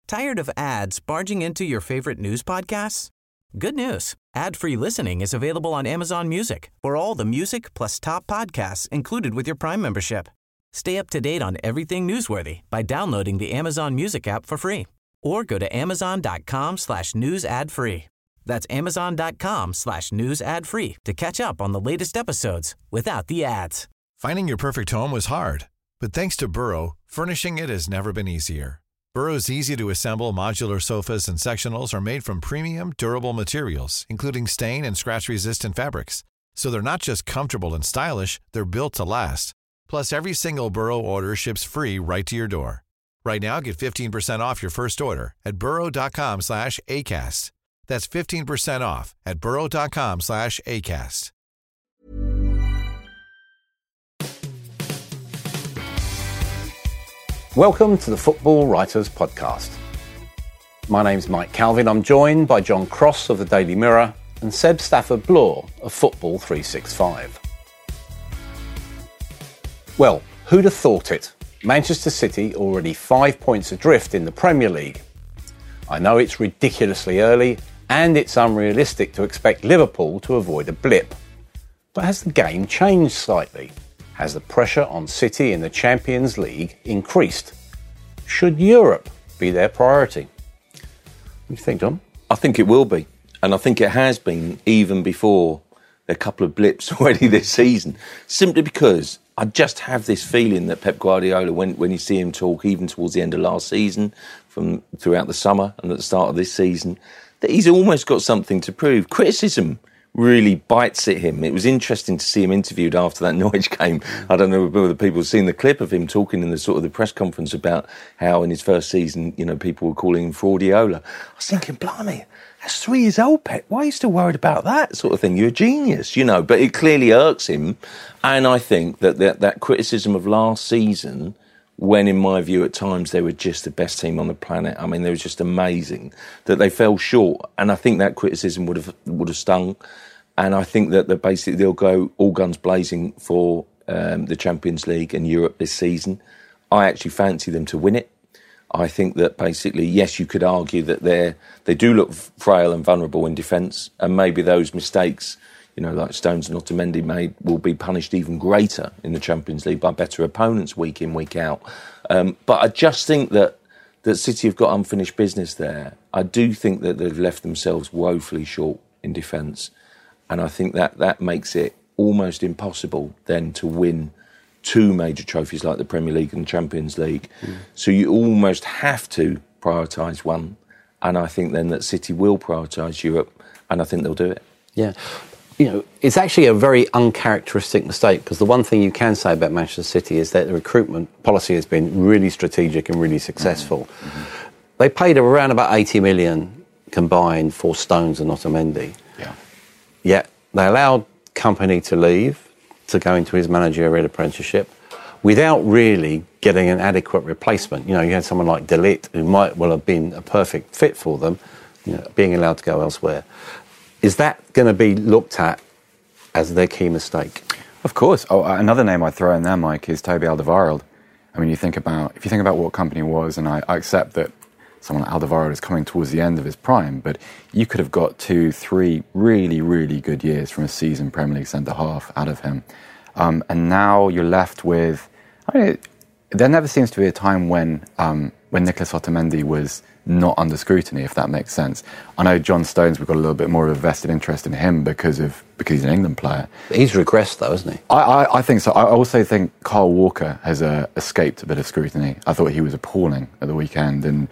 Tired of ads barging into your favorite news podcasts? Good news. Ad-free listening is available on Amazon Music for all the music plus top podcasts included with your Prime membership. Stay up to date on everything newsworthy by downloading the Amazon Music app for free or go to amazon.com/news ad free. That's amazon.com/news ad free to catch up on the latest episodes without the ads. Finding your perfect home was hard, but thanks to Burrow, furnishing it has never been easier. Burrow's easy-to-assemble modular sofas and sectionals are made from premium, durable materials, including stain and scratch-resistant fabrics. So they're not just comfortable and stylish, they're built to last. Plus, every single Burrow order ships free right to your door. Right now, get 15% off your first order at burrow.com/ACAST. That's 15% off at burrow.com/ACAST. Welcome to the Football Writers Podcast. My name's Mike Calvin. I'm joined by John Cross of the Daily Mirror and Seb Stafford-Bloor of Football 365. Well, who'd have thought it? Manchester City already 5 points adrift in the Premier League. I know it's ridiculously early and it's unrealistic to expect Liverpool to avoid a blip. But has the game changed slightly? Has the pressure on City in the Champions League increased? Should Europe be their priority? What do you think, John? I think it will be. And I think it has been even before a couple of blips already this season. Simply because I just have this feeling that Pep Guardiola, when you see him talk, even towards the end of last season, from throughout the summer and at the start of this season, that he's almost got something to prove. Criticism really bites at him. It was interesting to see him interviewed after that Norwich game. I don't know whether people have seen the clip of him talking in the sort of the press conference about how in his first season, you know, people were calling him Fraudiola. I was thinking, blimey, that's 3 years old, Pep. Why are you still worried about that sort of thing? You're a genius, you know. But it clearly irks him. And I think that criticism of last season, when in my view at times they were just the best team on the planet, I mean, they were just amazing, that they fell short. And I think that criticism would have stung. And I think that basically they'll go all guns blazing for the Champions League and Europe this season. I actually fancy them to win it. I think that basically, yes, you could argue that they do look frail and vulnerable in defence, and maybe those mistakes, you know, like Stones and Otamendi made, will be punished even greater in the Champions League by better opponents week in, week out. But I just think that City have got unfinished business there. I do think that they've left themselves woefully short in defence. And I think that makes it almost impossible then to win 2 major trophies like the Premier League and the Champions League. So you almost have to prioritise one. And I think then that City will prioritise Europe, and I think they'll do it. Yeah. You know, it's actually a very uncharacteristic mistake, because the one thing you can say about Manchester City is that the recruitment policy has been really strategic and really successful. Mm-hmm. They paid around about 80 million combined for Stones and Otamendi. Yeah. Yet they allowed Kompany to leave, to go into his managerial apprenticeship, without really getting an adequate replacement. You know, you had someone like De Ligt, who might well have been a perfect fit for them, you know, being allowed to go elsewhere. Is that going to be looked at as their key mistake? Of course. Oh, another name I'd throw in there, Mike, is Toby Alderweireld. I mean, if you think about what Kompany was, and I accept that someone like Alderweireld is coming towards the end of his prime, but you could have got 2-3 really, really good years from a seasoned Premier League centre-half out of him. And now you're left with... there never seems to be a time when Nicolas Otamendi was not under scrutiny, if that makes sense. I know John Stones, we've got a little bit more of a vested interest in him because he's an England player. He's regressed, though, hasn't he? I think so. I also think Kyle Walker has escaped a bit of scrutiny. I thought he was appalling at the weekend, and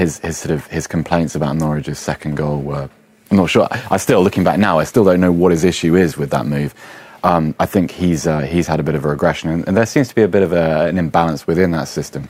his complaints about Norwich's second goal were... I'm not sure. Looking back now, I still don't know what his issue is with that move. I think he's had a bit of a regression, and there seems to be a bit of an imbalance within that system.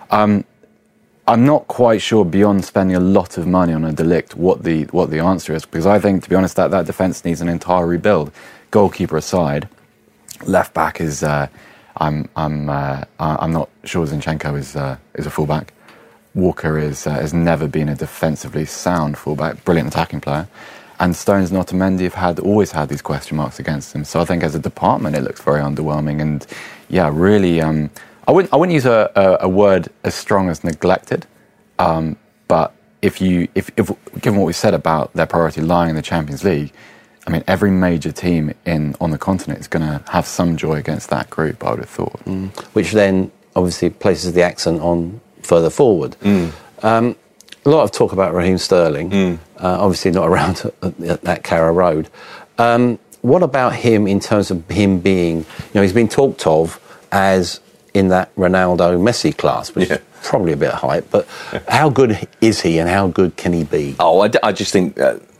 I'm not quite sure, beyond spending a lot of money on a De Ligt, what the answer is, because I think, to be honest, that defence needs an entire rebuild. Goalkeeper aside, left back is I'm not sure Zinchenko is a fullback. Walker has never been a defensively sound fullback, brilliant attacking player. And Stones and Otamendi have always had these question marks against them. So I think as a department, it looks very underwhelming. And yeah, really, I wouldn't use a word as strong as neglected, But if given what we said about their priority lying in the Champions League, I mean, every major team on the continent is going to have some joy against that group, I would have thought. Which then obviously places the accent on further forward. A lot of talk about Raheem Sterling, obviously not around at Carrow Road. What about him in terms of him being, he's been talked of as in that Ronaldo-Messi class, which is probably a bit hype, but how good is he and how good can he be? Oh, I just think...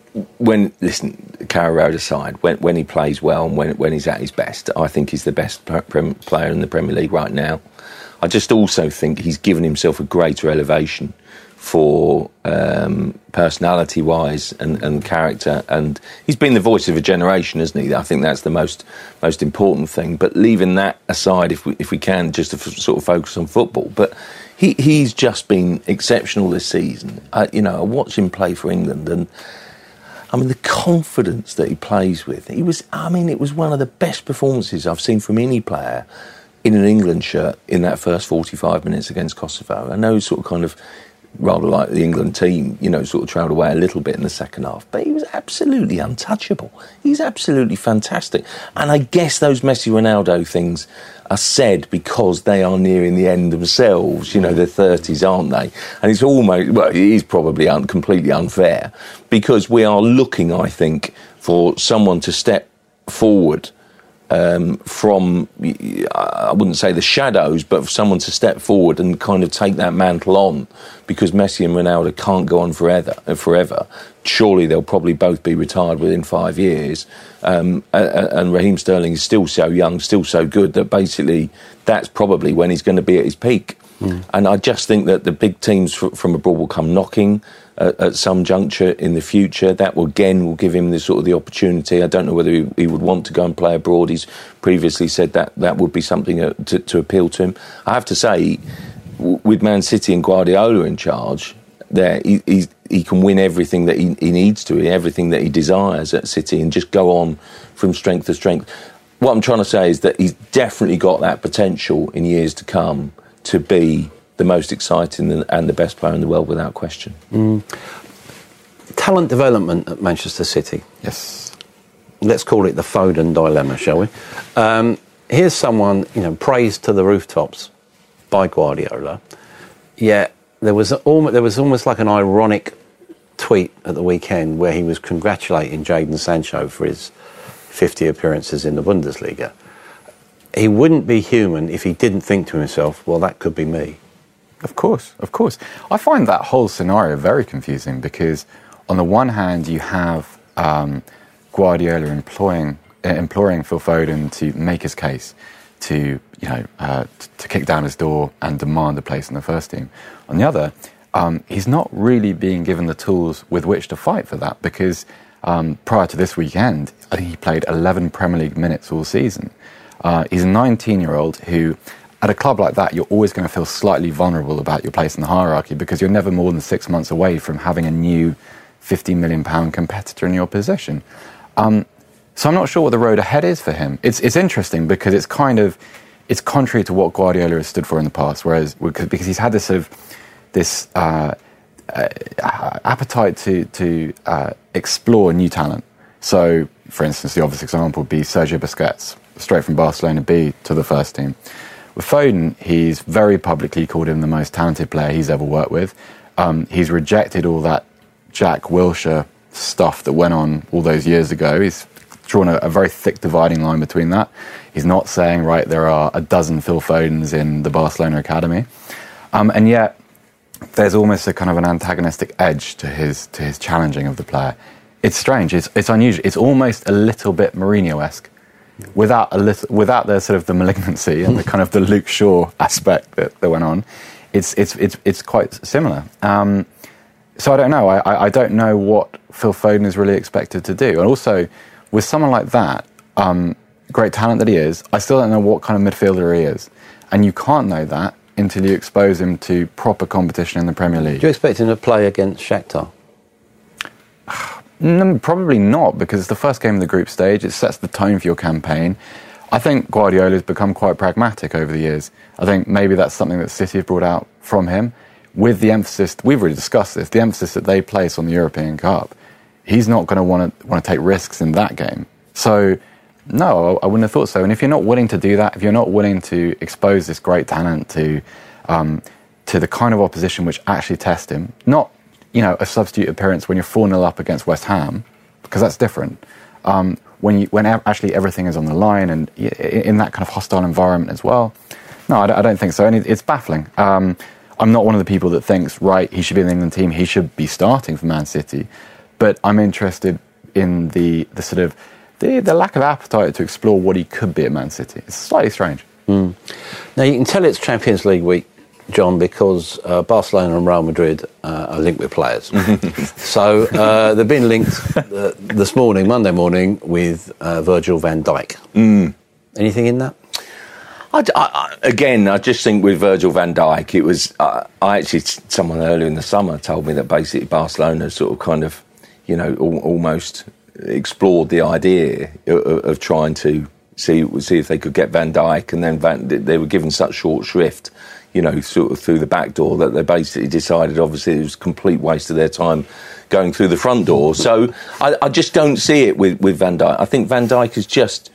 Carrow Road aside, when he plays well and when he's at his best, I think he's the best player in the Premier League right now. I just also think he's given himself a greater elevation for personality-wise and character, and he's been the voice of a generation, hasn't he? I think that's the most important thing. But leaving that aside, if we can, just to sort of focus on football, but he's just been exceptional this season. I watch him play for England, and I mean, the confidence that he plays with, it was one of the best performances I've seen from any player in an England shirt in that first 45 minutes against Kosovo. I know he's sort of kind of rather like the England team, sort of trailed away a little bit in the second half, but he was absolutely untouchable. He's absolutely fantastic. And I guess those Messi-Ronaldo things are said because they are nearing the end themselves, their 30s, aren't they? And it's almost, it is probably completely unfair because we are looking, I think, for someone to step forward from, I wouldn't say the shadows, but for someone to step forward and kind of take that mantle on, because Messi and Ronaldo can't go on forever. Surely they'll probably both be retired within 5 years. And Raheem Sterling is still so young, still so good, that basically that's probably when he's going to be at his peak. And I just think that the big teams from abroad will come knocking at some juncture in the future. That will give him the opportunity. I don't know whether he would want to go and play abroad. He's previously said that would be something to appeal to him. I have to say, with Man City and Guardiola in charge, he can win everything that he needs to, everything that he desires at City, and just go on from strength to strength. What I'm trying to say is that he's definitely got that potential in years to come to be the most exciting and the best player in the world, without question. Talent development at Manchester City. Yes. Let's call it the Foden dilemma, shall we? Here's someone, praised to the rooftops by Guardiola, yet there was almost like an ironic tweet at the weekend where he was congratulating Jadon Sancho for his 50 appearances in the Bundesliga. He wouldn't be human if he didn't think to himself, well, that could be me. Of course. I find that whole scenario very confusing because on the one hand you have Guardiola imploring Phil Foden to make his case, to kick down his door and demand a place in the first team. On the other, he's not really being given the tools with which to fight for that because prior to this weekend, I think he played 11 Premier League minutes all season. He's a 19-year-old who, at a club like that, you're always going to feel slightly vulnerable about your place in the hierarchy because you're never more than 6 months away from having a new £50 million competitor in your position. So I'm not sure what the road ahead is for him. It's interesting because it's contrary to what Guardiola has stood for in the past, because he's had this sort of appetite to explore new talent. So, for instance, the obvious example would be Sergio Busquets, straight from Barcelona B to the first team. With Foden, he's very publicly called him the most talented player he's ever worked with. He's rejected all that Jack Wilshere stuff that went on all those years ago. He's drawn a very thick dividing line between that. He's not saying, right, there are a dozen Phil Fodens in the Barcelona academy. And yet, there's almost a kind of an antagonistic edge to his challenging of the player. It's strange. It's unusual. It's almost a little bit Mourinho-esque, without the sort of the malignancy and the kind of the Luke Shaw aspect that went on. It's quite similar. So I don't know. I don't know what Phil Foden is really expected to do. And also, with someone like that, great talent that he is, I still don't know what kind of midfielder he is. And you can't know that until you expose him to proper competition in the Premier League. Do you expect him to play against Shakhtar? No, probably not, because it's the first game of the group stage. It sets the tone for your campaign. I think Guardiola's become quite pragmatic over the years. I think maybe that's something that City have brought out from him. with the emphasis, we've already discussed this, the emphasis that they place on the European Cup, he's not going to want to take risks in that game. So, no, I wouldn't have thought so. And if you're not willing to do that, if you're not willing to expose this great talent to the kind of opposition which actually test him, not, a substitute appearance when you're 4-0 up against West Ham, because that's different. When actually everything is on the line and in that kind of hostile environment as well. No, I don't think so. And it's baffling. I'm not one of the people that thinks, right, he should be in the England team, he should be starting for Man City. But I'm interested in the sort of the lack of appetite to explore what he could be at Man City. It's slightly strange. Now, you can tell it's Champions League week, John, because Barcelona and Real Madrid are linked with players. So they've been linked this morning, Monday morning, with Virgil van Dijk. Anything in that? I just think with Virgil van Dijk, it was... someone earlier in the summer told me that basically Barcelona sort of kind of, almost explored the idea of trying to see if they could get Van Dijk, and then they were given such short shrift, sort of through the back door, that they basically decided, obviously, it was a complete waste of their time going through the front door. So I just don't see it with Van Dijk. I think Van Dijk is just...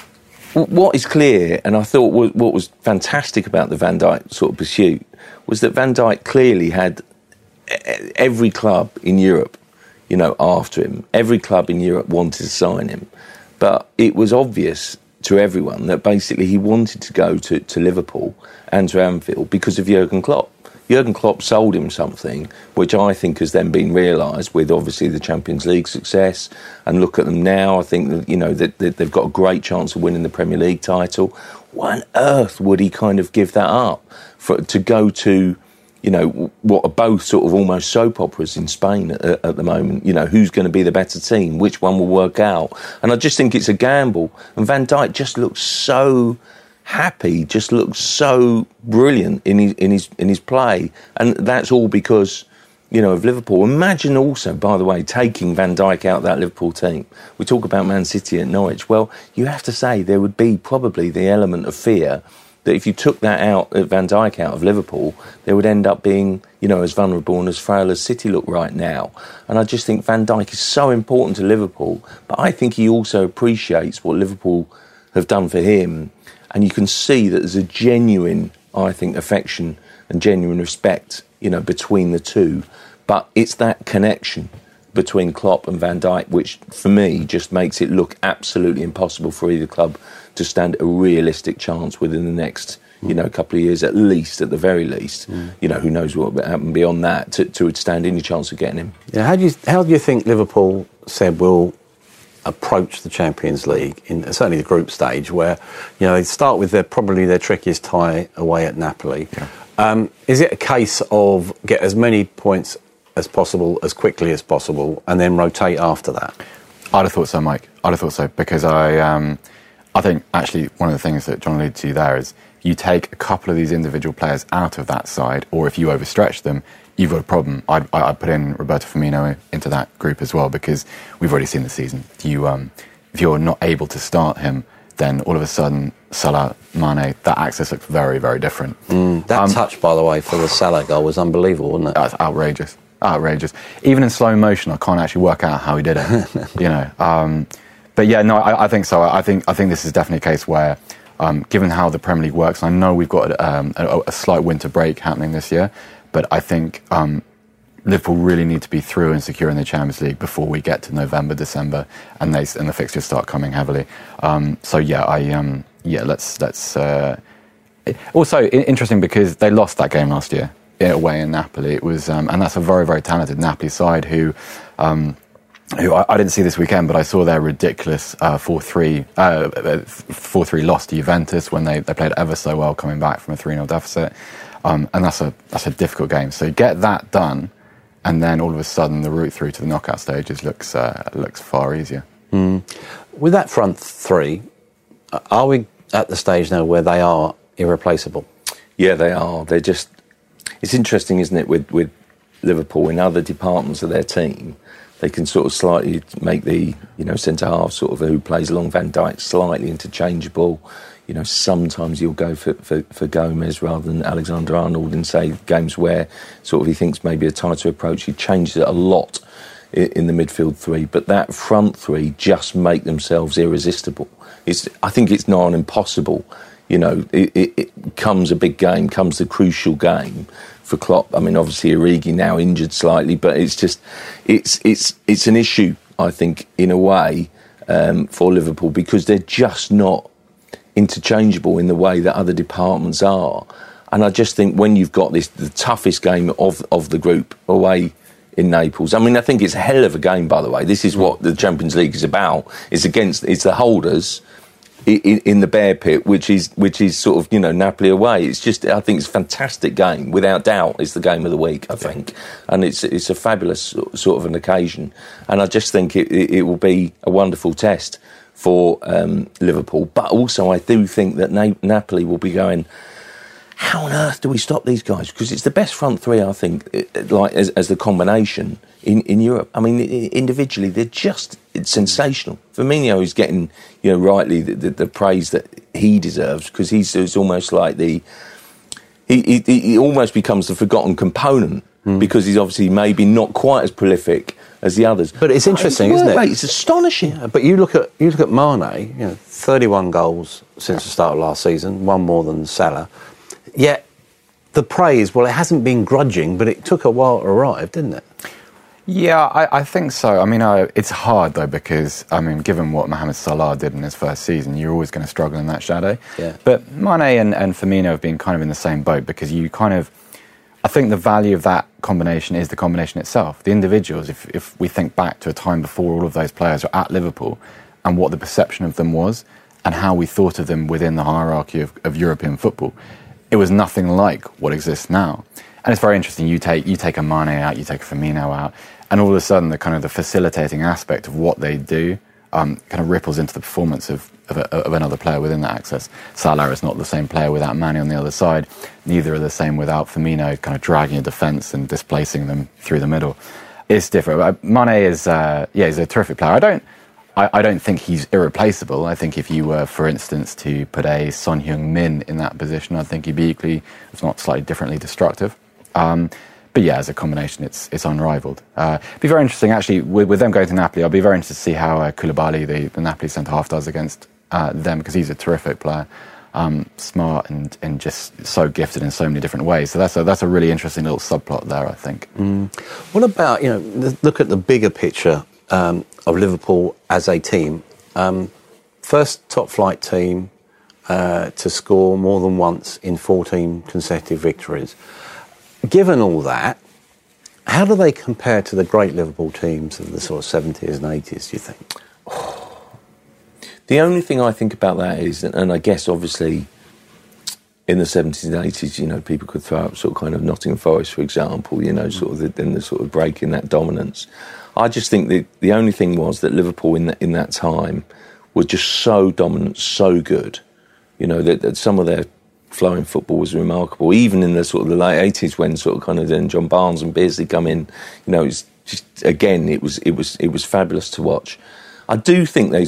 What is clear, and I thought what was fantastic about the Van Dijk sort of pursuit, was that Van Dijk clearly had every club in Europe, after him. Every club in Europe wanted to sign him. But it was obvious to everyone that basically he wanted to go to Liverpool and to Anfield because of Jurgen Klopp. Jurgen Klopp sold him something which I think has then been realised with obviously the Champions League success. And look at them now. I think that, that they've got a great chance of winning the Premier League title. Why on earth would he kind of give that up to go to, what are both sort of almost soap operas in Spain at the moment? Who's going to be the better team? Which one will work out? And I just think it's a gamble. And Van Dijk just looks so happy, just looks so brilliant in his play, and that's all because of Liverpool. Imagine also, by the way, taking Van Dijk out of that Liverpool team. We talk about Man City at Norwich. Well, you have to say there would be probably the element of fear that if you took that out, Van Dijk out of Liverpool, they would end up being, as vulnerable and as frail as City look right now. And I just think Van Dijk is so important to Liverpool, but I think he also appreciates what Liverpool have done for him. And you can see that there's a genuine, I think, affection and genuine respect, between the two. But it's that connection between Klopp and Van Dijk which, for me, just makes it look absolutely impossible for either club to stand a realistic chance within the next, couple of years at least, at the very least. Who knows what will happen beyond that to stand any chance of getting him. Yeah, how do you think Liverpool, Seb, will approach the Champions League in certainly the group stage, where they start with probably their trickiest tie away at Napoli? Yeah. Is it a case of get as many points as possible as quickly as possible and then rotate after that? I'd have thought so, Mike. I'd have thought so, because I think actually one of the things that John alluded to there is you take a couple of these individual players out of that side, or if you overstretch them, you've got a problem. I'd put in Roberto Firmino into that group as well, because we've already seen the season. If you're not able to start him, then all of a sudden, Salah, Mane, that access looks very, very different. That touch, by the way, for the Salah goal was unbelievable, wasn't it? That's outrageous. Even in slow motion, I can't actually work out how he did it. But yeah, no, I think so. I think this is definitely a case where, given how the Premier League works, I know we've got a slight winter break happening this year, but I think Liverpool really need to be through and secure in the Champions League before we get to November, December, and the fixtures start coming heavily. Let's. Also interesting because they lost that game last year away in Napoli. It was, and that's a very, very talented Napoli side who I didn't see this weekend, but I saw their ridiculous 4-3 loss to Juventus when they played ever so well coming back from a 3-0 deficit. And that's a difficult game. So get that done, and then all of a sudden the route through to the knockout stages looks far easier. With that front three, are we at the stage now where they are irreplaceable? Yeah, they are. They're just... It's interesting, isn't it, with Liverpool in other departments of their team, they can sort of slightly make the centre half sort of who plays along Van Dijk slightly interchangeable. sometimes he'll go for Gomez rather than Alexander-Arnold in, say, games where sort of he thinks maybe a tighter approach. He changes it a lot in the midfield three, but that front three just make themselves irresistible. I think it's not impossible. It comes a big game, comes the crucial game for Klopp. I mean, obviously Origi now injured slightly, but it's an issue, I think, in a way, for Liverpool, because they're just not interchangeable in the way that other departments are. And I just think when you've got the toughest game of the group away in Naples, I mean, I think it's a hell of a game, by the way. This is what the Champions League is about. It's the holders in the Bear Pit, which is sort of, Napoli away. It's just, I think it's a fantastic game, without doubt. It's the game of the week, I think. And it's a fabulous sort of an occasion. And I just think it will be a wonderful test for Liverpool. But also I do think that Napoli will be going, how on earth do we stop these guys? Because it's the best front three, I think, as the combination in Europe. I mean, individually, they're just sensational. Firmino is getting, rightly the praise that he deserves, because it's almost like he almost becomes the forgotten component, because he's obviously maybe not quite as prolific as the others. But it's interesting, isn't it? It's astonishing. Yeah, but you look at Mane, 31 goals since the start of last season, one more than Salah. Yet the praise, well, it hasn't been grudging, but it took a while to arrive, didn't it? Yeah, I think so. I mean, it's hard, though, because, I mean, given what Mohamed Salah did in his first season, you're always going to struggle in that shadow. Yeah. But Mane and Firmino have been kind of in the same boat, because I think the value of that combination is the combination itself. The individuals, if we think back to a time before all of those players were at Liverpool, and what the perception of them was, and how we thought of them within the hierarchy of European football, it was nothing like what exists now. And it's very interesting. You take a Mane out, you take a Firmino out, and all of a sudden the facilitating aspect of what they do kind of ripples into the performance of another player within that access. Salah is not the same player without Mane on the other side. Neither are the same without Firmino kind of dragging a defence and displacing them through the middle. It's different. Mane is he's a terrific player. I don't think he's irreplaceable. I think if you were, for instance, to put a Son Heung-min in that position, I think he'd be equally, if not slightly differently, destructive. But yeah, as a combination, it's unrivaled. It'd be very interesting, actually, with them going to Napoli. I'll be very interested to see how Koulibaly, the Napoli centre-half, does against them, because he's a terrific player, smart and just so gifted in so many different ways. So that's a really interesting little subplot there, I think. What about, look at the bigger picture of Liverpool as a team. First top-flight team to score more than once in 14 consecutive victories. Given all that, how do they compare to the great Liverpool teams of the sort of 70s and 80s, do you think? The only thing I think about that is, and I guess obviously in the 70s and 80s, people could throw up sort of kind of Nottingham Forest, for example, sort of the sort of break in that dominance. I just think the only thing was that Liverpool in that time were just so dominant, so good, that some of their flowing football was remarkable. Even in the sort of the late 80s, when sort of kind of then John Barnes and Beardsley come in, it's just, again, it was fabulous to watch. I do think I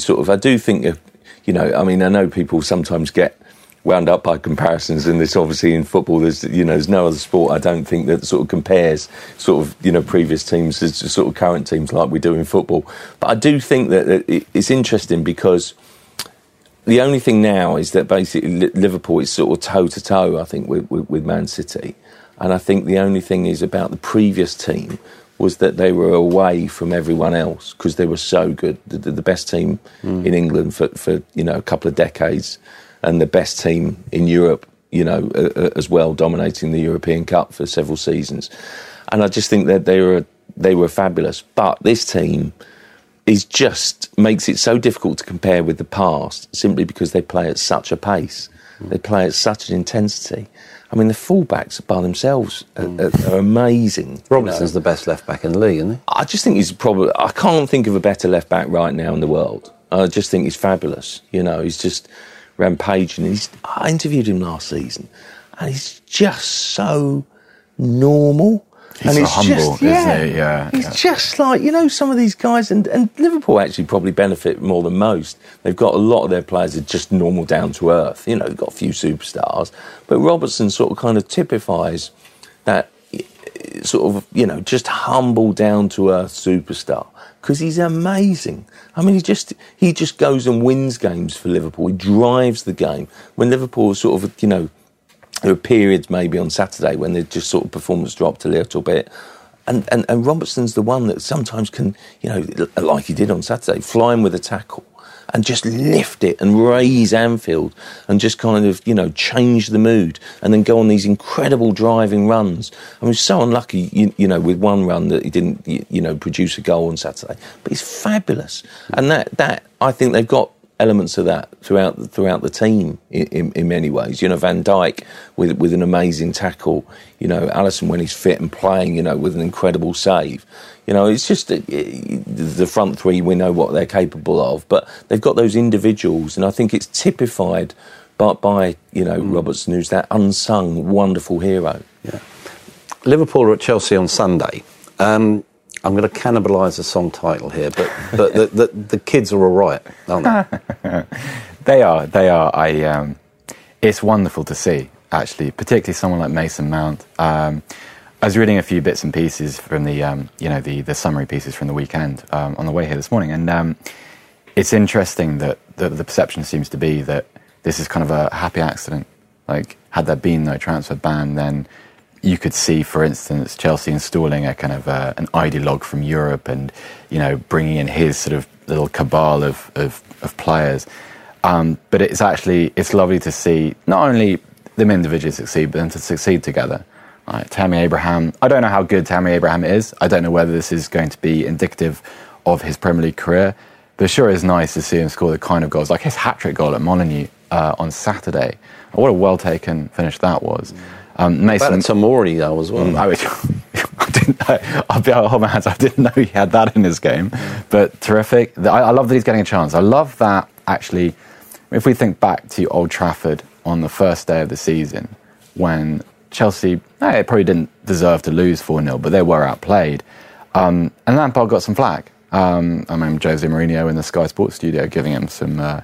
know people sometimes get wound up by comparisons, and this obviously in football, there's no other sport I don't think that sort of compares sort of previous teams to sort of current teams like we do in football. But I do think that it's interesting, because the only thing now is that basically Liverpool is sort of toe-to-toe, I think, with Man City. And I think the only thing is about the previous team was that they were away from everyone else, because they were so good. The best team in England for a couple of decades, and the best team in Europe, as well, dominating the European Cup for several seasons. And I just think that they were fabulous. But this team makes it so difficult to compare with the past, simply because they play at such a pace. They play at such an intensity. I mean, the fullbacks by themselves are amazing. Robertson's the best left-back in the league, isn't he? I just think I can't think of a better left-back right now in the world. I just think he's fabulous. He's just rampaging. I interviewed him last season, and he's just so normal. He's so humble, isn't he? Yeah. He's just like, some of these guys, and Liverpool actually probably benefit more than most. They've got a lot of their players are just normal, down to earth. They've got a few superstars. But Robertson sort of kind of typifies that sort of, just humble, down to earth superstar. Because he's amazing. I mean, he just goes and wins games for Liverpool. He drives the game. When Liverpool sort of, there are periods maybe on Saturday when they just sort of performance dropped a little bit. And Robertson's the one that sometimes can, like he did on Saturday, fly in with a tackle and just lift it and raise Anfield and just kind of, change the mood and then go on these incredible driving runs. I mean, so unlucky, with one run that he didn't, produce a goal on Saturday. But he's fabulous. And that I think they've got elements of that throughout the team in many ways. Van Dijk with an amazing tackle. Alisson when he's fit and playing. With an incredible save. It's just the front three. We know what they're capable of, but they've got those individuals, and I think it's typified by Robertson, who's that unsung wonderful hero. Yeah. Liverpool are at Chelsea on Sunday. I'm going to cannibalise the song title here, but the kids are all right, aren't they? They are. It's wonderful to see, actually, particularly someone like Mason Mount. I was reading a few bits and pieces from the summary pieces from the weekend on the way here this morning, and it's interesting that the perception seems to be that this is kind of a happy accident. Like, had there been no transfer ban, then you could see, for instance, Chelsea installing a kind of an ideologue from Europe and, bringing in his sort of little cabal of players. But it's lovely to see not only them individually succeed, but them to succeed together. Right, Tammy Abraham, I don't know how good Tammy Abraham is. I don't know whether this is going to be indicative of his Premier League career, but it sure is nice to see him score the kind of goals, like his hat-trick goal at Molineux on Saturday. What a well-taken finish that was. Mason Tomori though as well. I'll hold my hands. I didn't know he had that in his game, but terrific. I love that he's getting a chance. I love that, actually. If we think back to Old Trafford on the first day of the season, when Chelsea probably didn't deserve to lose 4-0, but they were outplayed, and Lampard got some flack. I remember Jose Mourinho in the Sky Sports studio giving him some,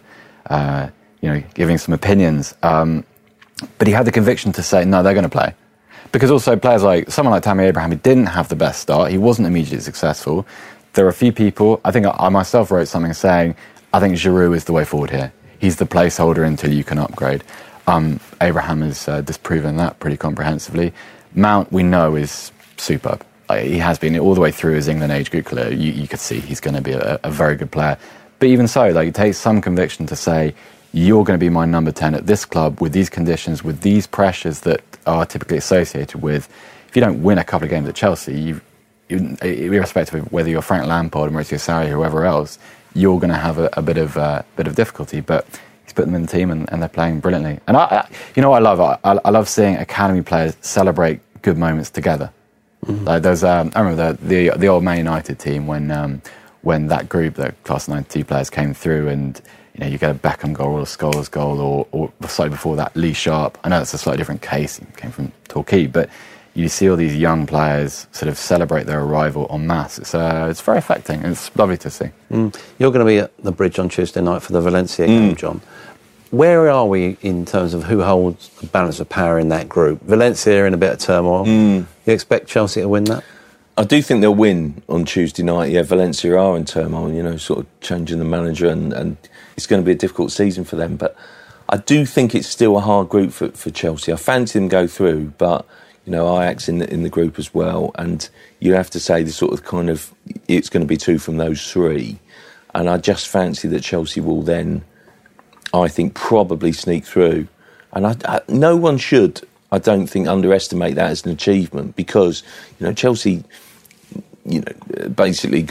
giving some opinions. But he had the conviction to say, no, they're going to play. Because also players like someone like Tammy Abraham, he didn't have the best start. He wasn't immediately successful. There are a few people, I think I myself wrote something saying, I think Giroud is the way forward here. He's the placeholder until you can upgrade. Abraham has disproven that pretty comprehensively. Mount, we know, is superb. He has been all the way through his England age group career. You could see he's going to be a very good player. But even so, it takes some conviction to say, you're going to be my number 10 at this club with these conditions, with these pressures that are typically associated with. If you don't win a couple of games at Chelsea, irrespective of whether you're Frank Lampard, Maurizio Sarri, or whoever else, you're going to have a bit of difficulty. But he's put them in the team, and they're playing brilliantly. And I love? I love seeing academy players celebrate good moments together. Mm-hmm. I remember the old Man United team when that group, the class of '92 players, came through, and you get a Beckham goal or a Scholes goal, or slightly before that, Lee Sharp. I know it's a slightly different case. He came from Torquay, but you see all these young players sort of celebrate their arrival en masse. It's very affecting, and it's lovely to see. You're going to be at the Bridge on Tuesday night for the Valencia game, John. Where are we in terms of who holds the balance of power in that group? Valencia in a bit of turmoil. You expect Chelsea to win that? I do think they'll win on Tuesday night. Yeah, Valencia are in turmoil, sort of changing the manager, and it's going to be a difficult season for them. But I do think it's still a hard group for Chelsea. I fancy them go through, but Ajax in the group as well, and you have to say it's going to be two from those three, and I just fancy that Chelsea will then, I think, probably sneak through, and no one should, I don't think, underestimate that as an achievement, because Chelsea, basically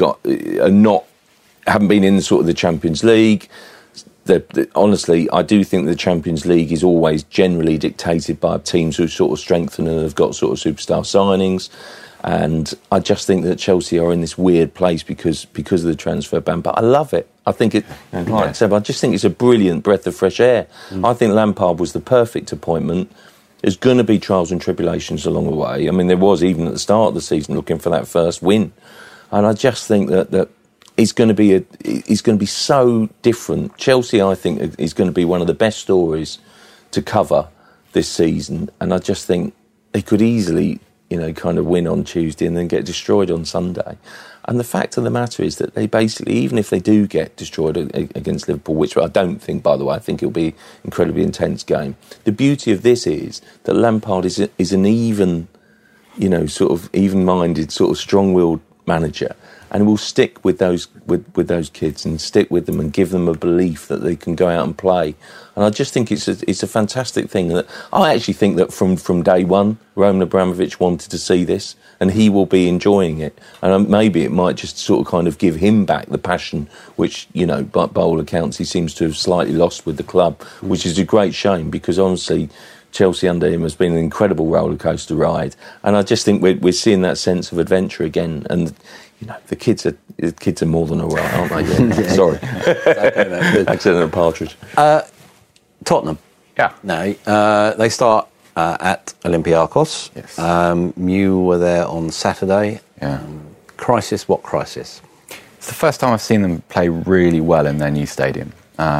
haven't been in the Champions League. Honestly, I do think the Champions League is always generally dictated by teams who sort of strengthen and have got sort of superstar signings. And I just think that Chelsea are in this weird place because of the transfer ban. But I love it. I think like I said, I just think it's a brilliant breath of fresh air. I think Lampard was the perfect appointment. There's going to be trials and tribulations along the way. I mean, there was even at the start of the season looking for that first win. And I just think that it's going to be so different. Chelsea, I think, is going to be one of the best stories to cover this season. And I just think they could easily, kind of win on Tuesday and then get destroyed on Sunday. And the fact of the matter is that they basically, even if they do get destroyed against Liverpool, which I don't think, by the way, I think it'll be an incredibly intense game. The beauty of this is that Lampard is an even, sort of even-minded, sort of strong-willed manager, and will stick with those kids and stick with them and give them a belief that they can go out and play. And I just think it's a fantastic thing. That I actually think that from day one, Roman Abramovich wanted to see this, and he will be enjoying it. And maybe it might just sort of kind of give him back the passion, which, by all accounts, he seems to have slightly lost with the club, which is a great shame, because honestly, Chelsea under him has been an incredible rollercoaster ride, and I just think we're seeing that sense of adventure again. And the kids are more than all right, aren't they? Yeah. Sorry, accidental partridge. Tottenham. Yeah. No, they start at Olympiacos. Yes. You were there on Saturday. Yeah. Crisis? What crisis? It's the first time I've seen them play really well in their new stadium.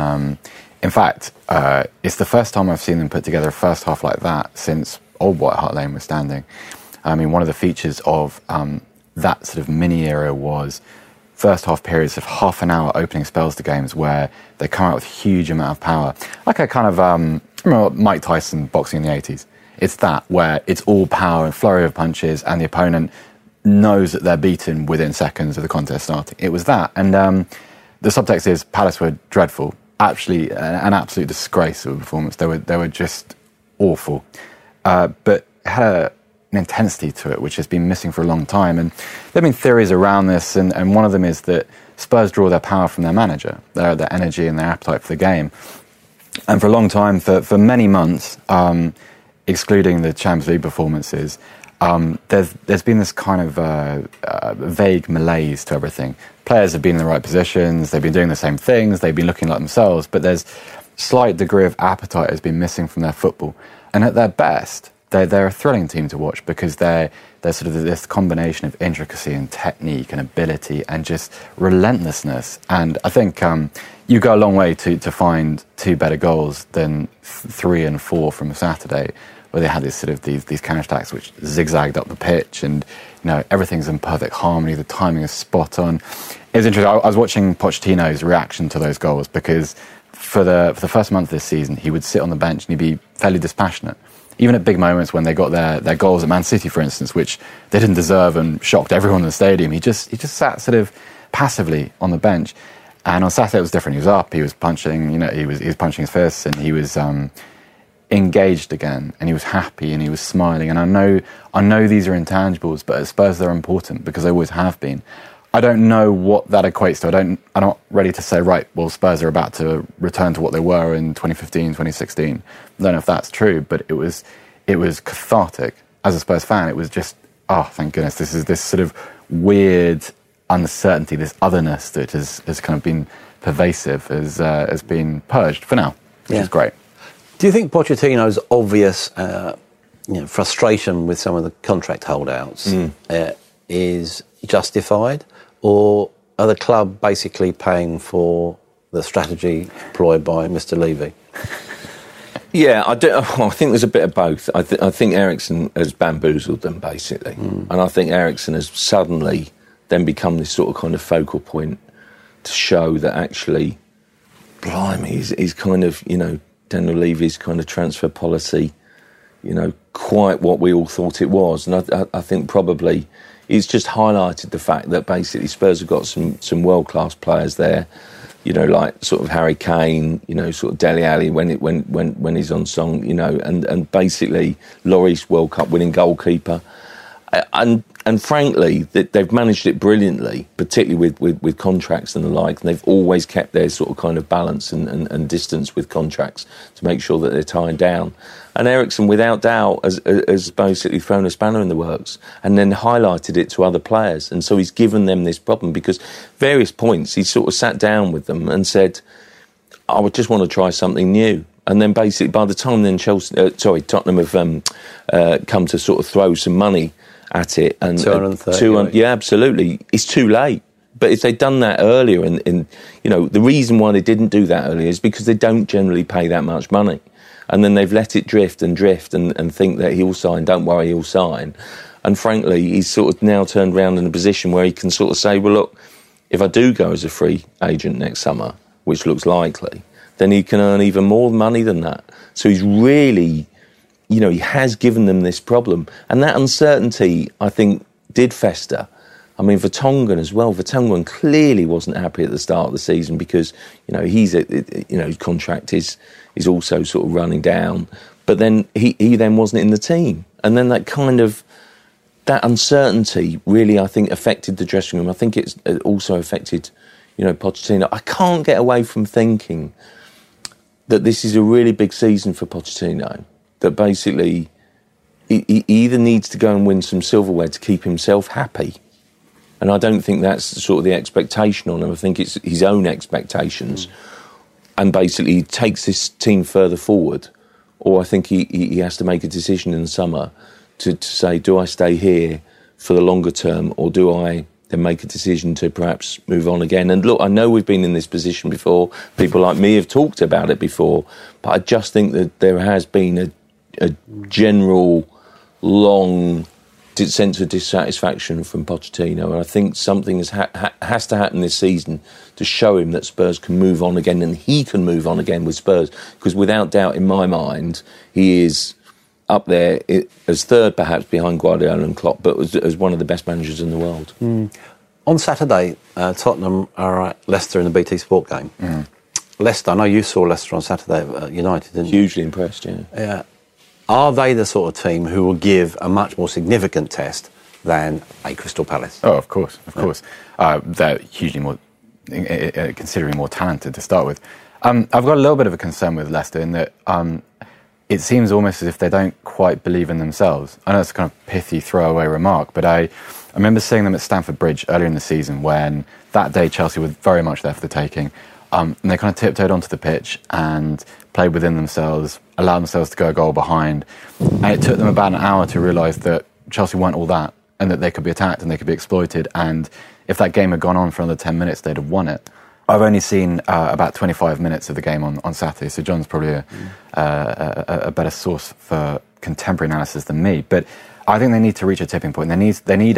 In fact, it's the first time I've seen them put together a first half like that since old White Hart Lane was standing. I mean, one of the features of that sort of mini era was first half periods of half an hour opening spells to games where they come out with a huge amount of power. Like a kind of, remember Mike Tyson boxing in the 80s? It's that, where it's all power and flurry of punches, and the opponent knows that they're beaten within seconds of the contest starting. It was that. And the subtext is Palace were dreadful. Actually, an absolute disgrace of a performance. They were just awful. But it had an intensity to it which has been missing for a long time. And there have been theories around this, and one of them is that Spurs draw their power from their manager, their energy and their appetite for the game. And for a long time, for many months, excluding the Champions League performances, there's been this kind of vague malaise to everything. Players have been in the right positions, they've been doing the same things, they've been looking like themselves, but there's slight degree of appetite has been missing from their football. And at their best, they're a thrilling team to watch, because they're sort of this combination of intricacy and technique and ability and just relentlessness. And I think you go a long way to find two better goals than 3 and 4 from Saturday, where they had these counter-attacks which zigzagged up the pitch, and everything's in perfect harmony, the timing is spot on. It was interesting. I was watching Pochettino's reaction to those goals, because for the first month of this season, he would sit on the bench and he'd be fairly dispassionate. Even at big moments when they got their goals at Man City, for instance, which they didn't deserve and shocked everyone in the stadium, he just sat sort of passively on the bench. And on Saturday it was different. He was up, he was punching, he was punching his fists, and he was engaged again, and he was happy and he was smiling. And I know these are intangibles, but at Spurs they're important, because they always have been. I don't know what that equates to. I'm not ready to say, right, well, Spurs are about to return to what they were in 2015, 2016. I don't know if that's true, but it was cathartic. As a Spurs fan, it was just, oh, thank goodness, this is this sort of weird uncertainty, this otherness that has kind of been pervasive, has been purged for now, which is great. Do you think Pochettino's obvious frustration with some of the contract holdouts is justified, or are the club basically paying for the strategy employed by Mr. Levy? Yeah, I think there's a bit of both. I think Eriksen has bamboozled them, basically. And I think Eriksen has suddenly then become this sort of kind of focal point to show that actually, blimey, he's kind of, Daniel Levy's kind of transfer policy, quite what we all thought it was. And I think probably it's just highlighted the fact that basically Spurs have got some world-class players there, like sort of Harry Kane, sort of Dele Alli when he's on song, and basically Lloris, World Cup winning goalkeeper. And frankly, they've managed it brilliantly, particularly with contracts and the like. And they've always kept their sort of kind of balance and distance with contracts to make sure that they're tied down. And Eriksen, without doubt, has basically thrown a spanner in the works and then highlighted it to other players. And so he's given them this problem, because various points he sort of sat down with them and said, I would just want to try something new. And then basically, by the time then Tottenham have come to sort of throw some money at it, and 230. Yeah, absolutely, it's too late. But if they'd done that earlier, and the reason why they didn't do that earlier is because they don't generally pay that much money, and then they've let it drift and think that he'll sign. Don't worry, he'll sign. And frankly, he's sort of now turned around in a position where he can sort of say, well, look, if I do go as a free agent next summer, which looks likely, then he can earn even more money than that. So he's really, he has given them this problem. And that uncertainty, I think, did fester. I mean, Vertonghen as well. Vertonghen clearly wasn't happy at the start of the season because, his contract is also sort of running down. But then he then wasn't in the team. And then that uncertainty really, I think, affected the dressing room. I think it also affected, Pochettino. I can't get away from thinking that this is a really big season for Pochettino, that basically he either needs to go and win some silverware to keep himself happy, and I don't think that's sort of the expectation on him. I think it's his own expectations, and basically he takes this team further forward, or I think he has to make a decision in the summer to say, do I stay here for the longer term, or do I then make a decision to perhaps move on again? And look, I know we've been in this position before. People like me have talked about it before. But I just think that there has been a general, long sense of dissatisfaction from Pochettino. And I think something has to happen this season to show him that Spurs can move on again, and he can move on again with Spurs. Because without doubt, in my mind, he is up there as third, perhaps, behind Guardiola and Klopp, but as one of the best managers in the world. On Saturday, Tottenham are at Leicester in the BT Sport game. Leicester, I know you saw Leicester on Saturday at United, didn't you? Hugely impressed, yeah. Yeah. Are they the sort of team who will give a much more significant test than a Crystal Palace? Oh, of course. They're hugely more, considerably more talented to start with. I've got a little bit of a concern with Leicester in that it seems almost as if they don't quite believe in themselves. I know it's a kind of pithy throwaway remark, but I remember seeing them at Stamford Bridge earlier in the season when that day Chelsea were very much there for the taking. And they kind of tiptoed onto the pitch and played within themselves, allowed themselves to go a goal behind. And it took them about an hour to realise that Chelsea weren't all that, and that they could be attacked and they could be exploited. And if that game had gone on for another 10 minutes, they'd have won it. I've only seen about 25 minutes of the game on Saturday, so John's probably a better source for contemporary analysis than me. But I think they need to reach a tipping point. They need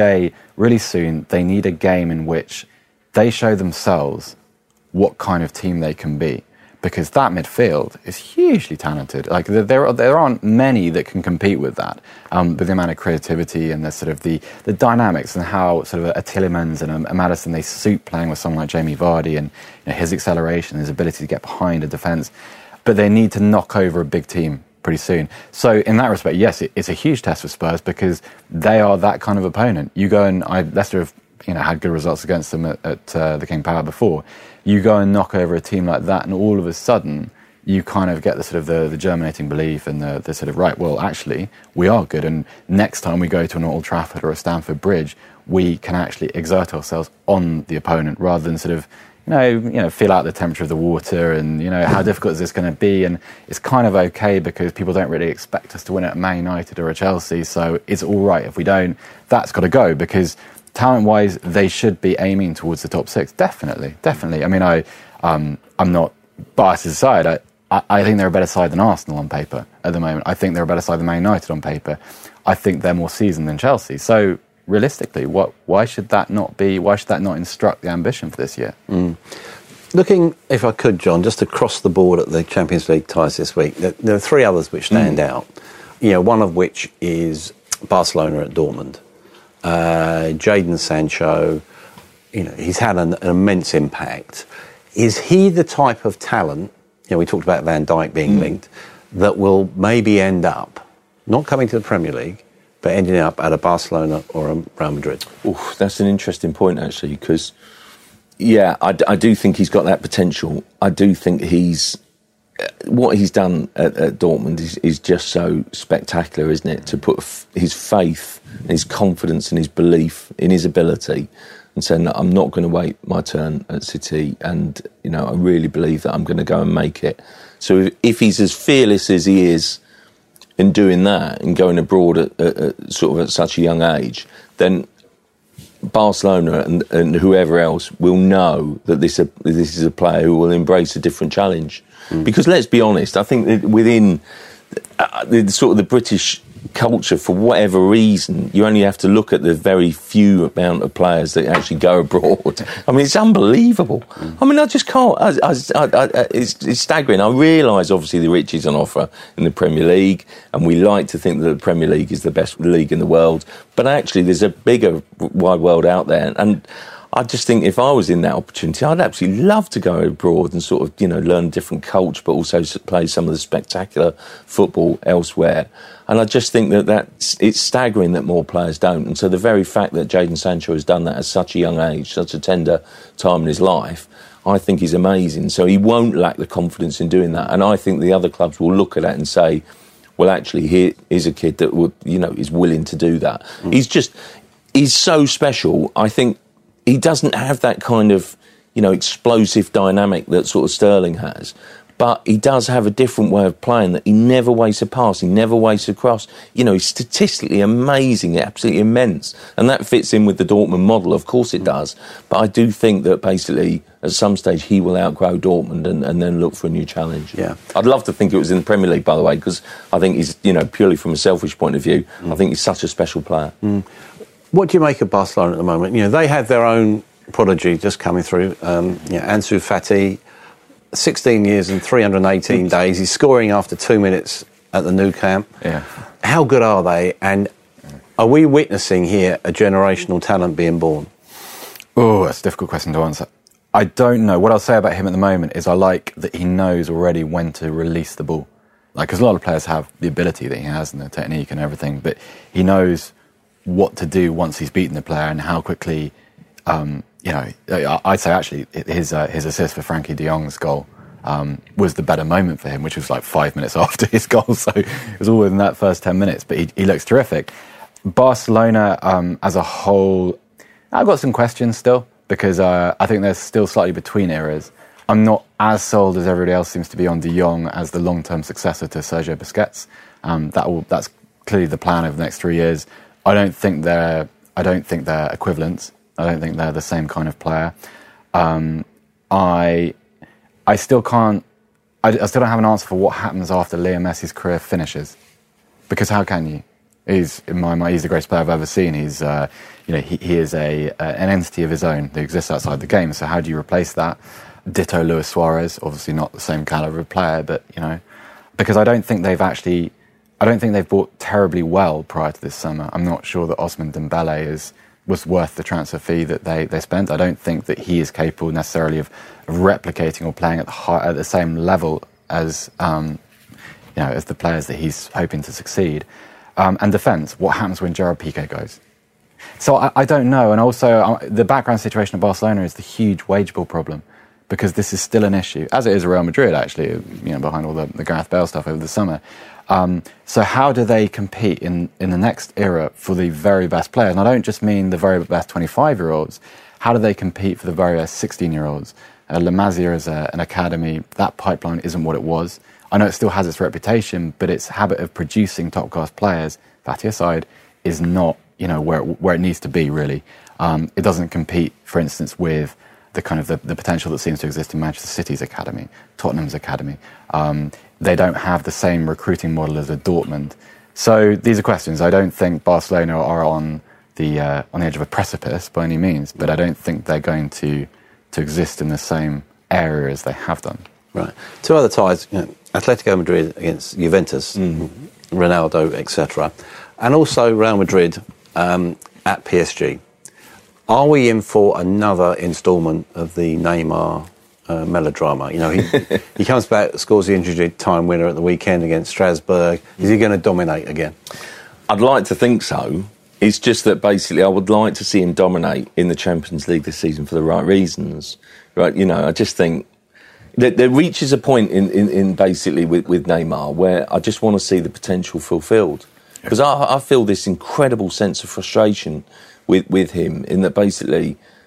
a game in which they show themselves what kind of team they can be. Because that midfield is hugely talented. Like there aren't many that can compete with that, with the amount of creativity and the sort of the dynamics and how sort of a Tielemans and a Maddison, they suit playing with someone like Jamie Vardy and his acceleration, his ability to get behind a defence. But they need to knock over a big team pretty soon. So in that respect, yes, it's a huge test for Spurs because they are that kind of opponent. You go and Leicester have had good results against them at the King Power before. You go and knock over a team like that, and all of a sudden you kind of get the sort of the germinating belief and the sort of, right, well, actually, we are good, and next time we go to an Old Trafford or a Stamford Bridge, we can actually exert ourselves on the opponent rather than sort of, feel out the temperature of the water and, how difficult is this going to be? And it's kind of okay because people don't really expect us to win at Man United or a Chelsea, so it's all right if we don't. That's got to go because talent-wise, they should be aiming towards the top six. Definitely. I mean, I'm not biased aside. I think they're a better side than Arsenal on paper at the moment. I think they're a better side than Man United on paper. I think they're more seasoned than Chelsea. So, realistically, why should that not instruct the ambition for this year? Looking, if I could, John, just across the board at the Champions League ties this week, there are three others which stand out. One of which is Barcelona at Dortmund. Jadon Sancho, he's had an immense impact. Is he the type of talent, we talked about Van Dijk being linked, that will maybe end up not coming to the Premier League, but ending up at a Barcelona or a Real Madrid? Oof, that's an interesting point, actually, because, I do think he's got that potential. I do think what he's done at Dortmund is just so spectacular, isn't it? To put his faith and his confidence and his belief in his ability and saying that I'm not going to wait my turn at City, and I really believe that I'm going to go and make it. So if he's as fearless as he is in doing that and going abroad at such a young age, then Barcelona and whoever else will know that this is a player who will embrace a different challenge. Because let's be honest, I think that within the British culture, for whatever reason, you only have to look at the very few amount of players that actually go abroad. I mean, it's unbelievable. I mean, I just can't. It's staggering. I realise, obviously, the riches on offer in the Premier League, and we like to think that the Premier League is the best league in the world. But actually, there's a bigger wide world out there, and I just think if I was in that opportunity, I'd absolutely love to go abroad and learn a different culture, but also play some of the spectacular football elsewhere. And I just think that it's staggering that more players don't. And so the very fact that Jadon Sancho has done that at such a young age, such a tender time in his life, I think is amazing. So he won't lack the confidence in doing that. And I think the other clubs will look at that and say, well, actually, here is a kid that is willing to do that. He's so special. I think he doesn't have that kind of, explosive dynamic that sort of Sterling has. But he does have a different way of playing, that he never wastes a pass, he never wastes a cross. He's statistically amazing, absolutely immense. And that fits in with the Dortmund model, of course it does. But I do think that basically, at some stage, he will outgrow Dortmund and then look for a new challenge. Yeah. I'd love to think it was in the Premier League, by the way, because I think he's, purely from a selfish point of view, I think he's such a special player. What do you make of Barcelona at the moment? They have their own prodigy just coming through. Ansu Fati, 16 years and 318 days. He's scoring after 2 minutes at the Nou Camp. Yeah. How good are they? And are we witnessing here a generational talent being born? Oh, that's a difficult question to answer. I don't know. What I'll say about him at the moment is I like that he knows already when to release the ball. Because a lot of players have the ability that he has and the technique and everything, but he knows what to do once he's beaten the player and how quickly. I'd say actually his assist for Frankie de Jong's goal was the better moment for him, which was like 5 minutes after his goal. So it was all within that first 10 minutes. But he looks terrific. Barcelona as a whole, I've got some questions still because I think they're still slightly between eras. I'm not as sold as everybody else seems to be on De Jong as the long-term successor to Sergio Busquets. That's clearly the plan over the next 3 years. I don't think they're equivalents. I don't think they're the same kind of player. I still can't. I still don't have an answer for what happens after Leo Messi's career finishes, because how can you? He's, in my mind, he's the greatest player I've ever seen. He's, he is an entity of his own that exists outside the game. So how do you replace that? Ditto Luis Suarez, obviously not the same caliber of player, but because I don't think they've bought terribly well prior to this summer. I'm not sure that Ousmane Dembele was worth the transfer fee that they spent. I don't think that he is capable necessarily of replicating or playing at the same level as as the players that he's hoping to succeed. And defence, what happens when Gerard Piqué goes? So I don't know. And also the background situation of Barcelona is the huge wage bill problem, because this is still an issue, as it is at Real Madrid actually, behind all the Gareth Bale stuff over the summer. So how do they compete in the next era for the very best players? And I don't just mean the very best 25-year-olds. How do they compete for the very best 16-year-olds? La Masia is an academy. That pipeline isn't what it was. I know it still has its reputation, but its habit of producing top-class players, Fati aside, is not where it needs to be, really. It doesn't compete, for instance, with the kind of the potential that seems to exist in Manchester City's academy, Tottenham's academy. They don't have the same recruiting model as a Dortmund. So these are questions. I don't think Barcelona are on the edge of a precipice by any means, but I don't think they're going to exist in the same area as they have done. Right. Two other ties, Atletico Madrid against Juventus, Ronaldo, etc. And also Real Madrid at PSG. Are we in for another instalment of the Neymar melodrama? He comes back, scores the injury time winner at the weekend against Strasbourg. Is he going to dominate again? I'd like to think so. It's just that basically I would like to see him dominate in the Champions League this season for the right reasons. Right? I just think that there reaches a point in basically with Neymar where I just want to see the potential fulfilled. Because I feel this incredible sense of frustration with him, in that basically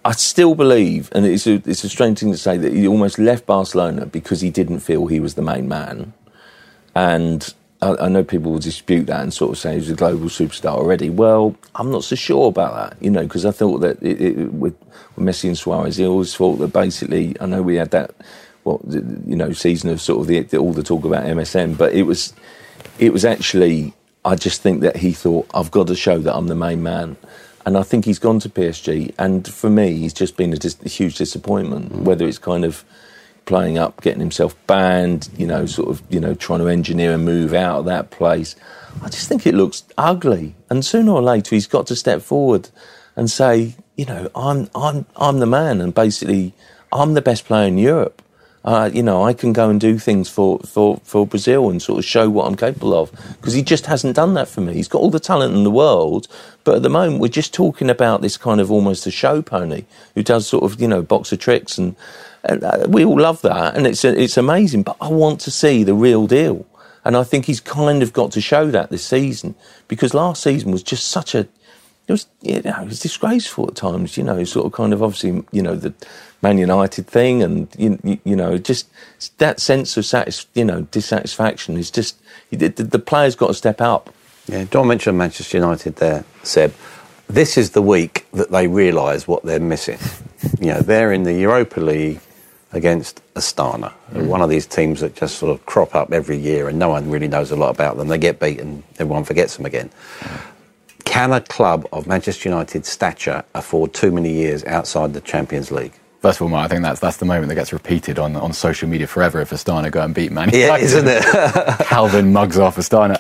I still believe, and it's a strange thing to say, that he almost left Barcelona because he didn't feel he was the main man. And I know people will dispute that and sort of say he's a global superstar already. Well, I'm not so sure about that, because I thought that with Messi and Suarez, I always thought that basically, I know we had that, season of sort of all the talk about MSN, but it was actually, I just think that he thought, I've got to show that I'm the main man. And I think he's gone to PSG, and for me, he's just been a huge disappointment, whether it's kind of playing up, getting himself banned, trying to engineer a move out of that place. I just think it looks ugly. And sooner or later, he's got to step forward and say, I'm the man, and basically, I'm the best player in Europe. I can go and do things for Brazil and sort of show what I'm capable of, because he just hasn't done that for me. He's got all the talent in the world, but at the moment we're just talking about this kind of almost a show pony who does sort of box of tricks, and we all love that, and it's amazing. But I want to see the real deal, and I think he's kind of got to show that this season, because last season was just such a. It was disgraceful at times, sort of kind of obviously, the Man United thing, and, just that sense of dissatisfaction is just, the players got to step up. Yeah, John mentioned Manchester United there, Seb. This is the week that they realise what they're missing. They're in the Europa League against Astana, one of these teams that just sort of crop up every year and no one really knows a lot about them. They get beaten, everyone forgets them again. Can a club of Manchester United's stature afford too many years outside the Champions League? First of all, Mark, I think that's the moment that gets repeated on social media forever if Astana go and beat Man United. Yeah, isn't it? Calvin mugs off Astana.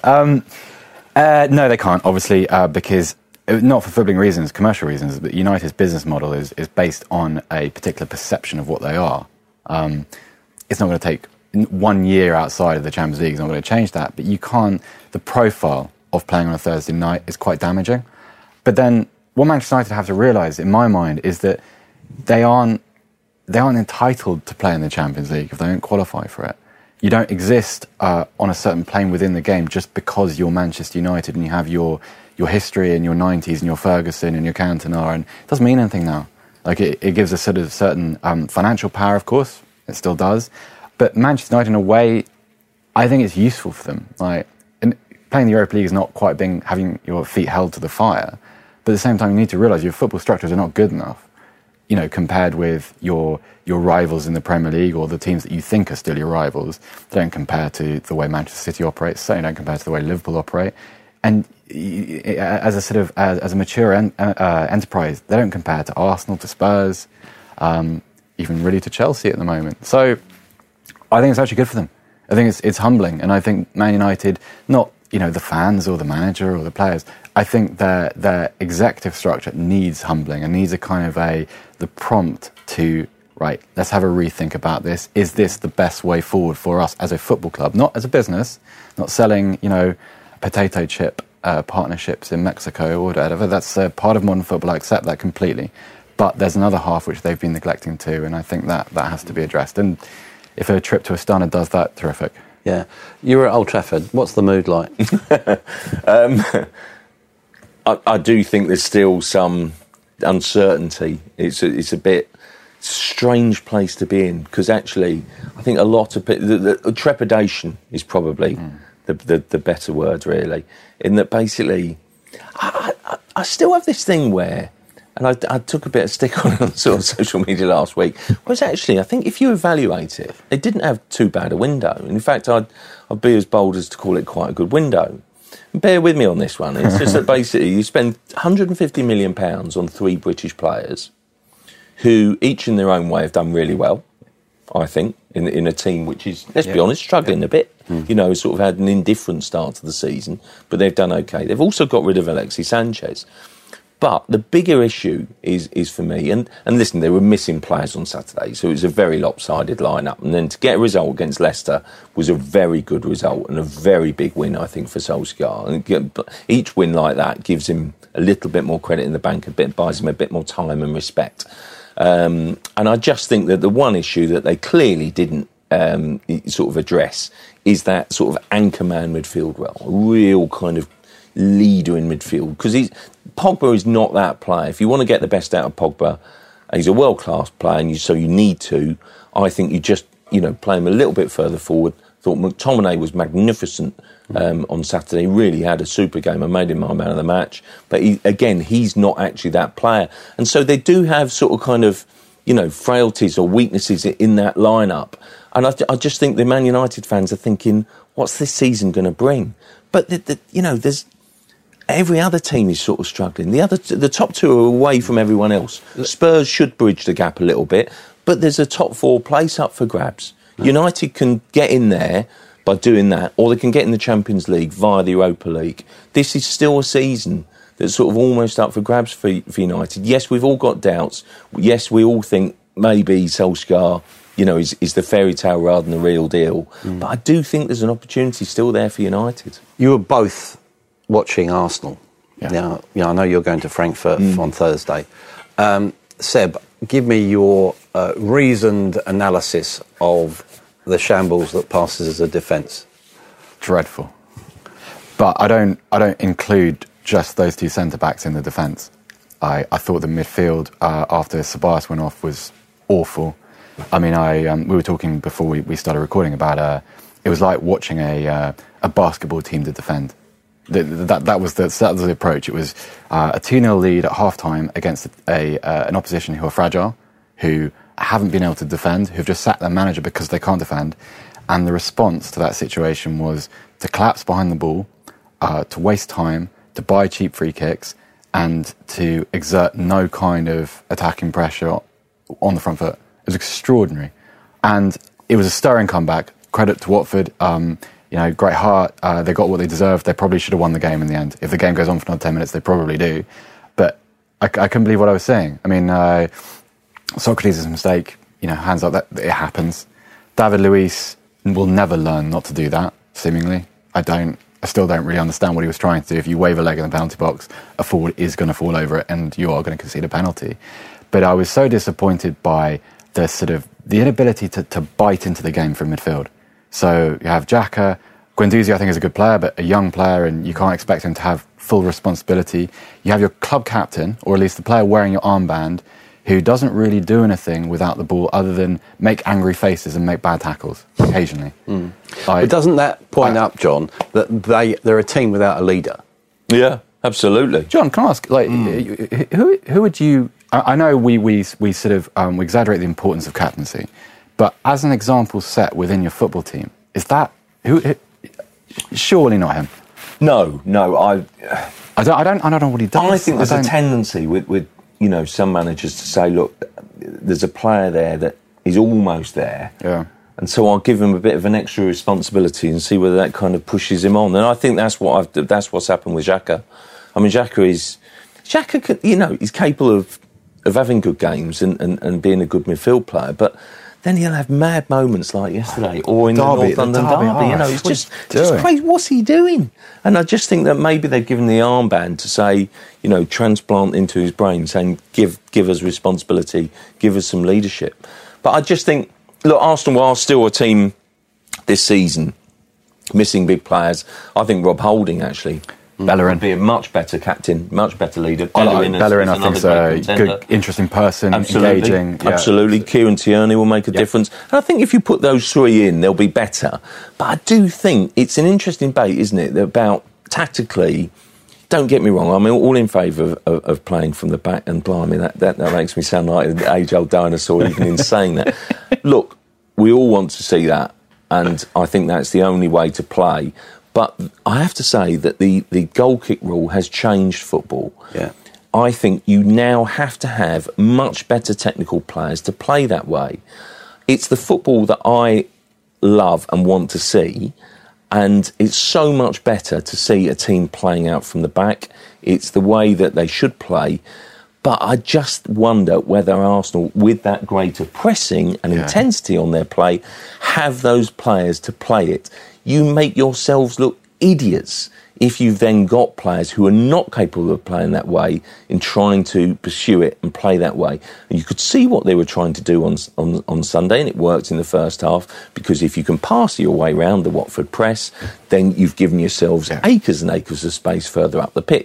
No, they can't, obviously, because, not for footballing reasons, commercial reasons, but United's business model is based on a particular perception of what they are. It's not going to take 1 year outside of the Champions League, it's not going to change that, but you can't, the profile of playing on a Thursday night is quite damaging. But then what Manchester United have to realise, in my mind, is that they aren't entitled to play in the Champions League if they don't qualify for it. You don't exist on a certain plane within the game just because you're Manchester United and you have your history and your 90s and your Ferguson and your Cantona, and it doesn't mean anything now. Like it gives a sort of certain financial power, of course, it still does. But Manchester United, in a way, I think it's useful for them. Like, playing the Europa League is not quite having your feet held to the fire, but at the same time you need to realise your football structures are not good enough, compared with your rivals in the Premier League or the teams that you think are still your rivals. They don't compare to the way Manchester City operates, certainly don't compare to the way Liverpool operate. And as a mature enterprise, they don't compare to Arsenal, to Spurs, even really to Chelsea at the moment. So I think it's actually good for them. I think it's humbling, and I think Man United, not the fans or the manager or the players, I think their executive structure needs humbling and needs a kind of the prompt to, right, let's have a rethink about this. Is this the best way forward for us as a football club? Not as a business, not selling, potato chip partnerships in Mexico or whatever. That's part of modern football. I accept that completely. But there's another half which they've been neglecting too, and I think that has to be addressed. And if a trip to Astana does that, terrific. Yeah. You were at Old Trafford. What's the mood like? I do think there's still some uncertainty. It's a bit strange place to be in, because actually I think a lot of the trepidation is probably the better word, really, in that basically I still have this thing where, and I took a bit of stick on sort of social media last week, was actually, I think if you evaluate it, it didn't have too bad a window. And in fact, I'd be as bold as to call it quite a good window. And bear with me on this one. It's just that basically you spend £150 million on 3 British players who each in their own way have done really well, I think, in a team which is, let's be honest, struggling a bit. Sort of had an indifferent start to the season, but they've done okay. They've also got rid of Alexis Sanchez. But the bigger issue is for me, and listen, they were missing players on Saturday, so it was a very lopsided lineup. And then to get a result against Leicester was a very good result and a very big win, I think, for Solskjaer. And each win like that gives him a little bit more credit in the bank, buys him a bit more time and respect. And I just think that the one issue that they clearly didn't sort of address is that sort of anchorman midfield role, a real kind of leader in midfield, because Pogba is not that player. If you want to get the best out of Pogba, he's a world-class player, and so you need to. I think you just, play him a little bit further forward. Thought McTominay was magnificent on Saturday. He really had a super game. I made him my man of the match. But he's not actually that player. And so they do have sort of kind of, frailties or weaknesses in that lineup. And I just think the Man United fans are thinking, what's this season going to bring? But, there's every other team is sort of struggling. The top two are away from everyone else. Spurs should bridge the gap a little bit, but there's a top 4 place up for grabs. United can get in there by doing that, or they can get in the Champions League via the Europa League. This is still a season that's sort of almost up for grabs for United. Yes, we've all got doubts. Yes, we all think maybe Solskjaer, is the fairy tale rather than the real deal. But I do think there's an opportunity still there for United. You were both watching Arsenal. Yeah. Now, I know you're going to Frankfurt on Thursday. Seb, give me your reasoned analysis of the shambles that passes as a defence. Dreadful. But I don't include just those 2 centre-backs in the defence. I thought the midfield, after Ceballos went off, was awful. I mean, we were talking before we started recording about it was like watching a basketball team to defend. That was the approach. It was a 2-0 lead at half-time against an opposition who are fragile, who haven't been able to defend, who've just sacked their manager because they can't defend. And the response to that situation was to collapse behind the ball, to waste time, to buy cheap free kicks, and to exert no kind of attacking pressure on the front foot. It was extraordinary. And it was a stirring comeback. Credit to Watford. Great heart. They got what they deserved. They probably should have won the game in the end. If the game goes on for another 10 minutes, they probably do. But I couldn't believe what I was saying. I mean, Socrates' mistake, hands up, that it happens. David Luiz will never learn not to do that, seemingly. I still don't really understand what he was trying to do. If you wave a leg in the penalty box, a forward is going to fall over it and you are going to concede a penalty. But I was so disappointed by the inability to bite into the game from midfield. So you have Xhaka. Guendouzi, I think, is a good player, but a young player, and you can't expect him to have full responsibility. You have your club captain, or at least the player wearing your armband, who doesn't really do anything without the ball other than make angry faces and make bad tackles occasionally. But doesn't that point up, John, that they're a team without a leader? Yeah, absolutely. John, can I ask, who would you... I know we sort of we exaggerate the importance of captaincy, but as an example set within your football team, is that... Surely not him. No, I don't know what he does. I think there's a tendency with some managers to say, look, there's a player there that is almost there. Yeah. And so I'll give him a bit of an extra responsibility and see whether that kind of pushes him on. And I think that's what's happened with Xhaka. I mean, Xhaka, he's capable of having good games and being a good midfield player, but then he'll have mad moments like yesterday or in the North London derby. It's just crazy. What's he doing? And I just think that maybe they've given the armband to say, transplant into his brain, saying, give us responsibility, give us some leadership. But I just think, look, Arsenal are still a team this season missing big players. I think Rob Holding, actually, Bellerin would be a much better captain, much better leader. Bellerin, I think, is a good, interesting person, engaging. Yeah. Absolutely. Kieran Tierney will make a difference. And I think if you put those 3 in, they'll be better. But I do think it's an interesting debate, isn't it, about tactically. Don't get me wrong, I'm all in favour of playing from the back, and blimey, that makes me sound like an age-old dinosaur even in saying that. Look, we all want to see that, and I think that's the only way to play. But I have to say that the goal kick rule has changed football. Yeah. I think you now have to have much better technical players to play that way. It's the football that I love and want to see, and it's so much better to see a team playing out from the back. It's the way that they should play. But I just wonder whether Arsenal, with that greater pressing and intensity on their play, have those players to play it. You make yourselves look idiots if you've then got players who are not capable of playing that way in trying to pursue it and play that way. And you could see what they were trying to do on Sunday, and it worked in the first half, because if you can pass your way around the Watford press, then you've given yourselves acres and acres of space further up the pitch.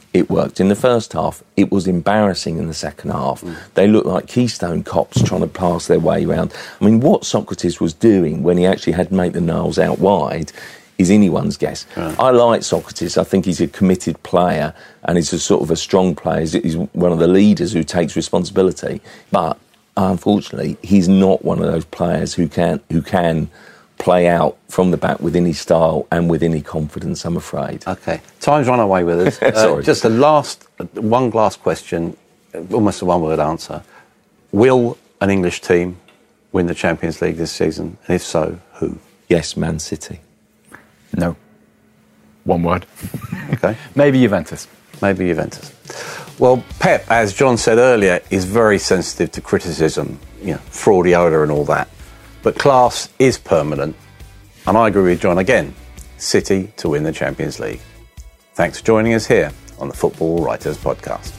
it worked in the first half. It was embarrassing in the second half. They looked like Keystone cops trying to pass their way around. I mean, what Socrates was doing when he actually had Maitland-Niles out wide is anyone's guess. I like Socrates. I think he's a committed player and he's a sort of a strong player. He's one of the leaders who takes responsibility. But unfortunately, he's not one of those players who can play out from the back with any style and with any confidence, I'm afraid. OK. Time's run away with us. Sorry. Just a one last question, almost a one-word answer. Will an English team win the Champions League this season? And if so, who? Yes, Man City. No. One word. OK. Maybe Juventus. Maybe Juventus. Well, Pep, as John said earlier, is very sensitive to criticism, fraudiola and all that. But class is permanent. And I agree with John again. City to win the Champions League. Thanks for joining us here on the Football Writers Podcast.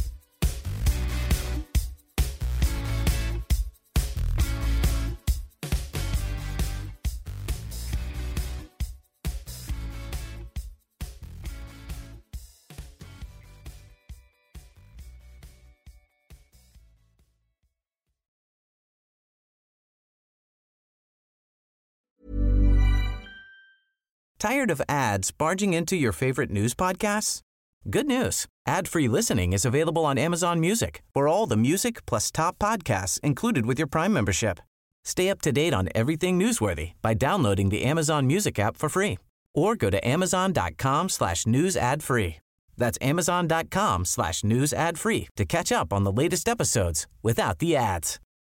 Tired of ads barging into your favorite news podcasts? Good news. Ad-free listening is available on Amazon Music for all the music plus top podcasts included with your Prime membership. Stay up to date on everything newsworthy by downloading the Amazon Music app for free or go to amazon.com/news ad free. That's amazon.com/news ad free to catch up on the latest episodes without the ads.